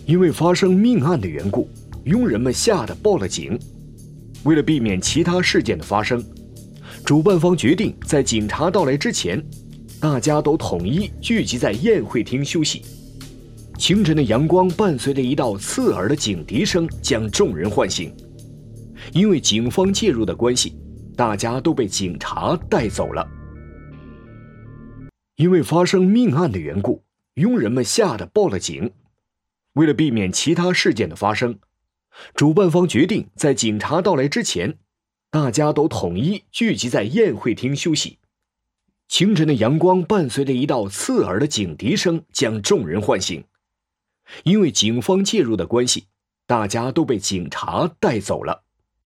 因为发生命案的缘故，佣人们吓得报了警。为了避免其他事件的发生，主办方决定在警察到来之前，大家都统一聚集在宴会厅休息。清晨的阳光伴随着一道刺耳的警笛声，将众人唤醒。因为警方介入的关系，大家都被警察带走了。因为发生命案的缘故，佣人们吓得报了警。为了避免其他事件的发生，主办方决定在警察到来之前，大家都统一聚集在宴会厅休息。清晨的阳光伴随着一道刺耳的警笛声，将众人唤醒。因为警方介入的关系，大家都被警察带走了。